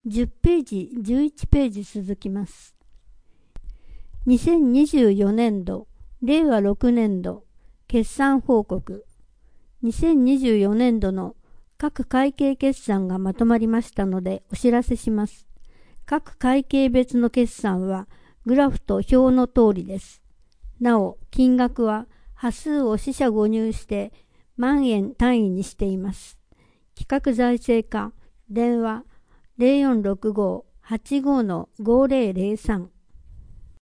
10ページ、11ページ続きます。2024年度、令和6年度、決算報告。2024年度の各会計決算がまとまりましたのでお知らせします。各会計別の決算はグラフと表の通りです。なお、金額は端数を四捨五入して万円単位にしています。企画財政課、電話 0465-85-5003